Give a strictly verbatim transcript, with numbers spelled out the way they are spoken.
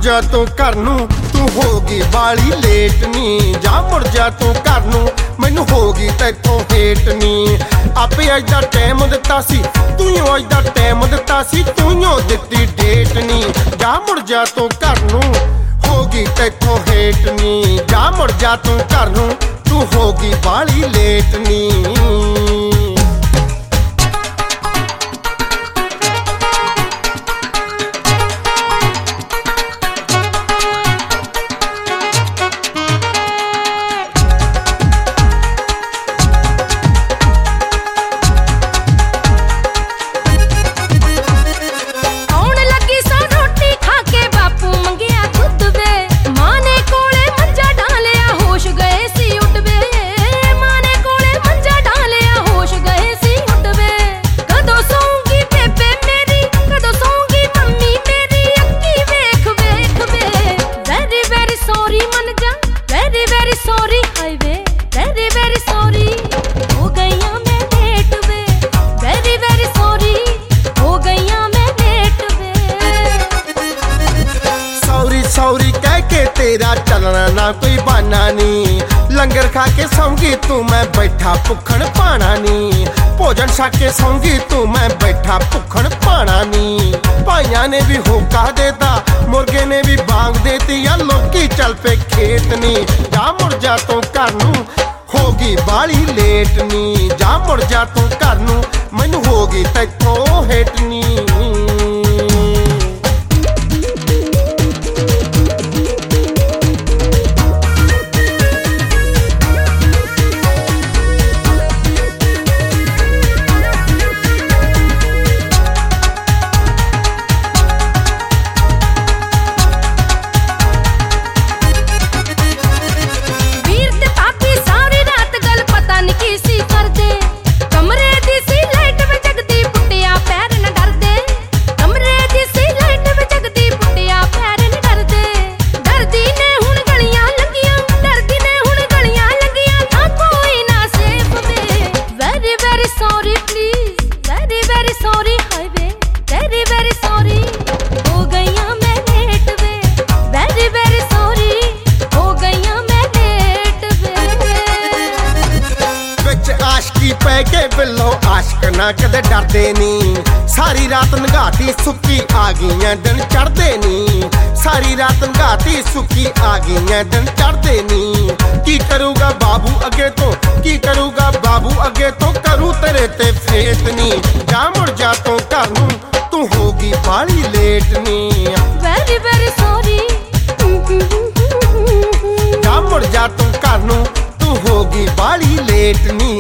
जा तू घर नू, तू होगी बाली लेट नी। जा मुड़ जा तू घर नू, मैनू होगी तैथों हेट नी। आपे अज दा टाइम दिता सी, तूं अज दा टाइम दिता सी, तूं दित्ती डेट नी। जा मुड़ जा तू घर नू, होगी तैथों हेट नी। जा मुड़ जा तू घर नू, तू होगी बाली लेट नी। सौरी कह के तेरा चलना ना कोई बहाना नी। लंगर खा के सौंगी तू, मैं बैठा भुखण पाना नी। भोजन छा के सौंगी तू, मैं बैठा भुखण पाना नी। भाइया ने भी होका देता, मुर्गे ने भी बांग देती, या लोकी चल पे खेत नी। जा मुड़ जा तू घर नू, होगी बाली लेट नी। जा मुड़ जा तू घर नू, मैनू होगी तैथों हेट नी। पै के बिलो आशक ना कदे डरदे नी। सारी रात नगाती सुक्की आ गईयां दिन चढ़दे नी। सारी रात नगाती सुक्की आ गईयां दिन चढ़दे नी। की करूगा बाबू अगे तो, की करूगा बाबू अगे तो, करूँ तेरे ते फेत नी। जा मुड़ जा तू घर नू, तू होगी बाली लेट नी। Very very sorry. जा मुड़ जा तू घर नू, तू होगी बाली लेट नी।